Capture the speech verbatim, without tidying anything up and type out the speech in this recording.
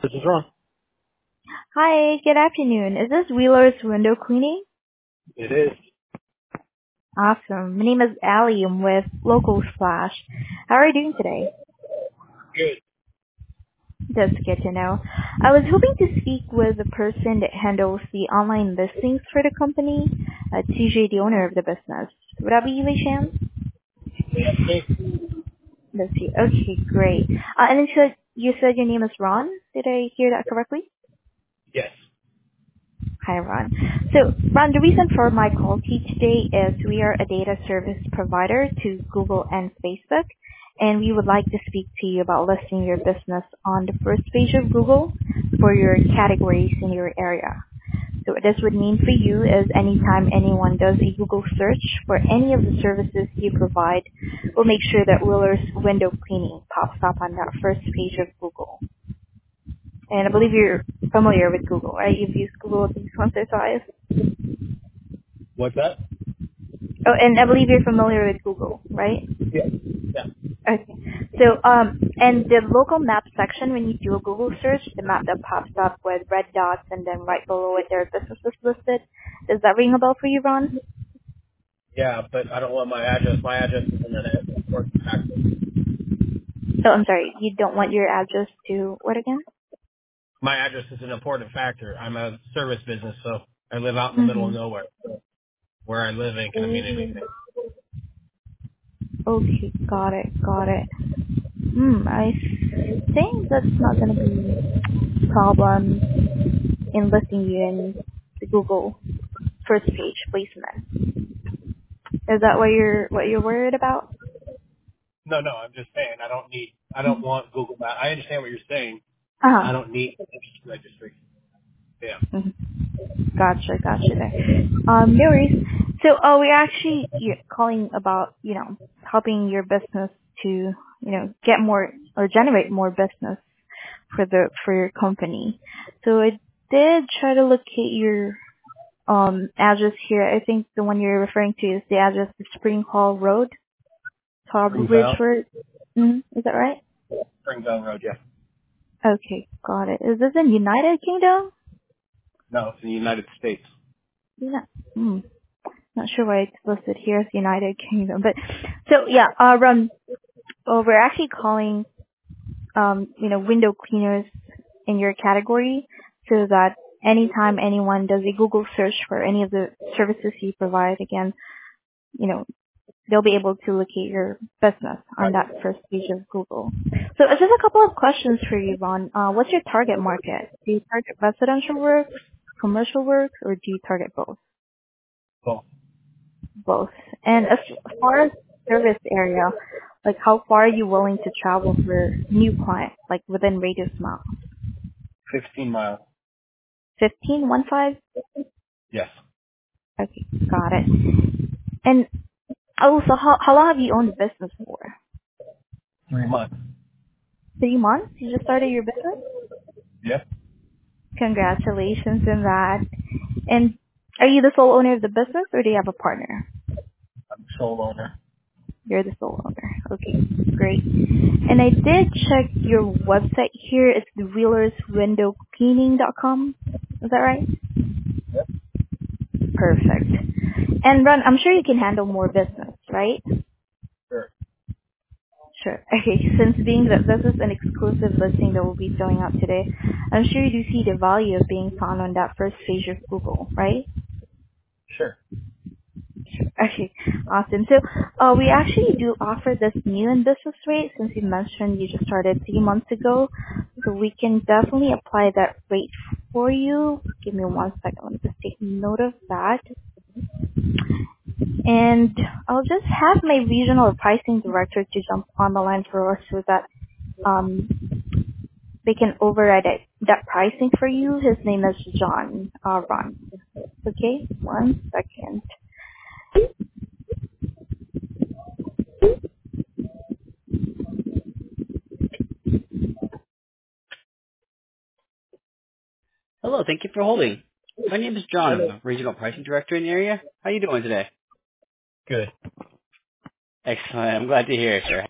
This is Ron. Hi, good afternoon. Is this Wheeler's Window Cleaning? It is. Awesome. My name is Allie. I'm with Local Splash. How are you doing today? Good. That's good to know. I was hoping to speak with the person that handles the online listings for the company, uh, T J, the owner of the business. Would that be you by chance? That's me. Let's see. Okay, great. Uh, and then you said, you said your name is Ron? Did I hear that correctly? Yes. Hi, Ron. So, Ron, the reason for my call to you today is we are a data service provider to Google and Facebook, and we would like to speak to you about listing your business on the first page of Google for your categories in your area. So what this would mean for you is anytime anyone does a Google search for any of the services you provide, we'll make sure that Wheeler's Window Cleaning pops up on that first page of Google. And I believe you're familiar with Google, right? You've used Google at least once or twice. What's that? Oh, and I believe you're familiar with Google, right? Yeah. Yeah. Okay. So, um, and the local map section, when you do a Google search, the map that pops up with red dots and then right below it, there are businesses listed. Does that ring a bell for you, Ron? Yeah, but I don't want my address. My address is in an important factor. Oh, I'm sorry. You don't want your address to what again? My address is an important factor. I'm a service business, so I live out in the middle of Mm-hmm. nowhere. So where I live ain't gonna mean anything. Okay, got it, got it. Hmm, I think that's not gonna be a problem in listing you in the Google first page placement. Is that what you're what you're worried about? No, no. I'm just saying I don't need. I don't want Google Maps. I understand what you're saying. Uh-huh. I don't need registration. Yeah. Mhm. Gotcha, gotcha there. Um, no worries. So, uh, we're actually yeah, calling about, you know, helping your business to, you know, get more or generate more business for the, for your company. So I did try to locate your, um, address here. I think the one you're referring to is the address of Spring Hall Road, Tarbell Springvale. Bridgeford. Mm-hmm. Is that right? Springvale Road. Yeah. Okay, got it. Is this in United Kingdom? No, it's in the United States. Yeah. Hmm. Not sure why it's listed here as United Kingdom, but so yeah, uh, um, well, we're actually calling, um, you know, window cleaners in your category so that anytime anyone does a Google search for any of the services you provide, again, you know, they'll be able to locate your business on Right. that first page of Google. So uh, just a couple of questions for you, Ron. Uh, what's your target market? Do you target residential work, commercial work, or do you target both? Cool. Both. And as far as service area, like how far are you willing to travel for new clients, like within radius mile? Fifteen miles. Fifteen, one five? Yes. Okay, got it. And also, how how long have you owned the business for? Three months. Three months? You just started your business? Yeah. Congratulations on that. And are you the sole owner of the business, or do you have a partner? I'm sole owner. You're the sole owner. Okay, great. And I did check your website here. It's the wheelers window cleaning dot com. Is that right? Yep. Perfect. And Ron, I'm sure you can handle more business, right? Sure. Sure. Okay, since being that this is an exclusive listing that we'll be throwing out today, I'm sure you do see the value of being found on that first page of Google, right? Sure. Okay, awesome. So uh, we actually do offer this new and business rate since you mentioned you just started three months ago. So we can definitely apply that rate for you. Give me one second. Let me just take note of that. And I'll just have my regional pricing director to jump on the line for us so that um, they can override it, that pricing for you. His name is John uh, Ron. Okay, one second. Hello, thank you for holding. My name is John. I'm Hello. the Regional Pricing Director in the area. How are you doing today? Good. Excellent. I'm glad to hear it, sir.